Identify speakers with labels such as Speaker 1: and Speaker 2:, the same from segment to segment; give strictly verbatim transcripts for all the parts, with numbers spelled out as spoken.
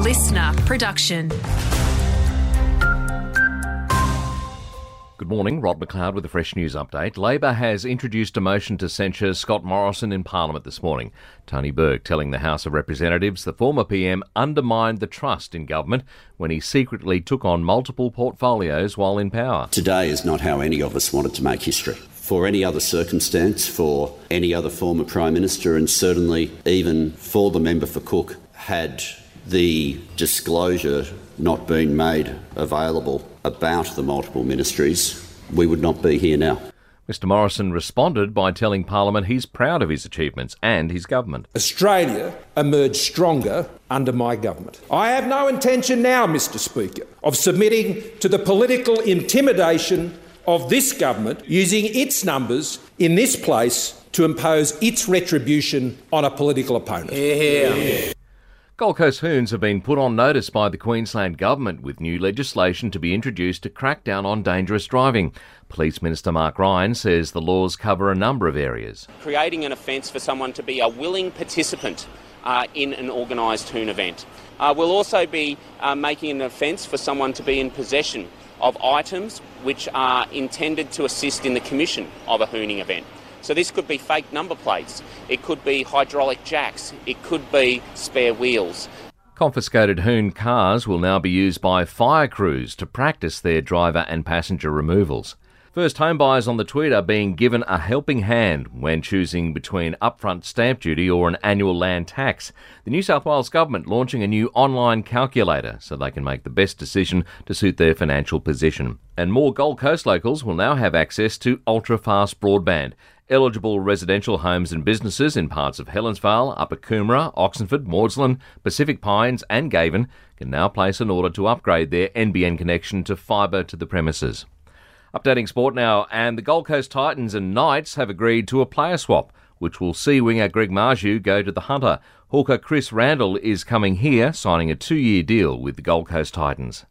Speaker 1: listener production.
Speaker 2: Good morning, Rod McLeod with a fresh news update. Labor has introduced a motion to censure Scott Morrison in Parliament this morning. Tony Burke telling the House of Representatives the former P M undermined the trust in government when he secretly took on multiple portfolios while in power.
Speaker 3: Today is not how any of us wanted to make history. For any other circumstance, for any other former Prime Minister, and certainly even for the member for Cook, had the disclosure not been made available about the multiple ministries, we would not be here now.
Speaker 2: Mister Morrison responded by telling Parliament he's proud of his achievements and his government.
Speaker 4: Australia emerged stronger under my government. I have no intention now, Mister Speaker, of submitting to the political intimidation of this government using its numbers in this place to impose its retribution on a political opponent.
Speaker 2: Yeah. Yeah. Gold Coast Hoons have been put on notice by the Queensland Government with new legislation to be introduced to crack down on dangerous driving. Police Minister Mark Ryan says the laws cover a number of areas.
Speaker 5: Creating an offence for someone to be a willing participant uh, in an organised hoon event. Uh, we'll also be uh, making an offence for someone to be in possession of items which are intended to assist in the commission of a hooning event. So this could be fake number plates, it could be hydraulic jacks, it could be spare wheels.
Speaker 2: Confiscated hoon cars will now be used by fire crews to practice their driver and passenger removals. First home buyers on the tweet are being given a helping hand when choosing between upfront stamp duty or an annual land tax. The New South Wales Government launching a new online calculator so they can make the best decision to suit their financial position. And more Gold Coast locals will now have access to ultra-fast broadband. Eligible residential homes and businesses in parts of Helensvale, Upper Coomera, Oxenford, Maudslin, Pacific Pines and Gaven can now place an order to upgrade their N B N connection to fibre to the premises. Updating sport now, and the Gold Coast Titans and Knights have agreed to a player swap, which will see winger Greg Marju go to the Hunter. Hawker Chris Randall is coming here, signing a two-year deal with the Gold Coast Titans.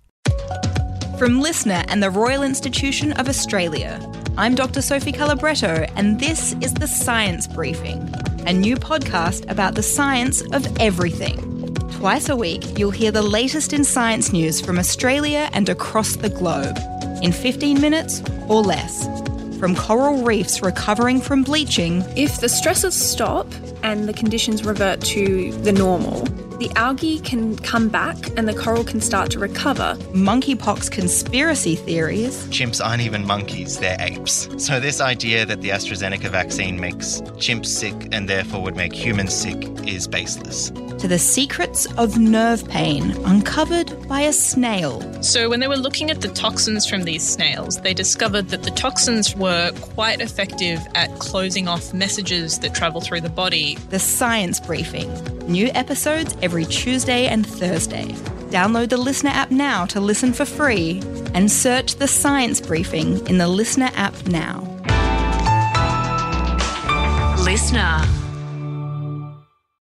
Speaker 6: From Listener and the Royal Institution of Australia, I'm Doctor Sophie Calabretto, and this is The Science Briefing, a new podcast about the science of everything. Twice a week, you'll hear the latest in science news from Australia and across the globe, in fifteen minutes or less. From coral reefs recovering from bleaching.
Speaker 7: If the stresses stop and the conditions revert to the normal, the algae can come back and the coral can start to recover.
Speaker 6: Monkeypox conspiracy theories.
Speaker 8: Chimps aren't even monkeys, they're apes. So this idea that the AstraZeneca vaccine makes chimps sick and therefore would make humans sick is baseless.
Speaker 6: To the secrets of nerve pain uncovered by a snail.
Speaker 9: So when they were looking at the toxins from these snails, they discovered that the toxins were quite effective at closing off messages that travel through the body.
Speaker 6: The Science Briefing. New episodes every Tuesday and Thursday. Download the Listener app now to listen for free and search The Science Briefing in the Listener app now.
Speaker 1: Listener.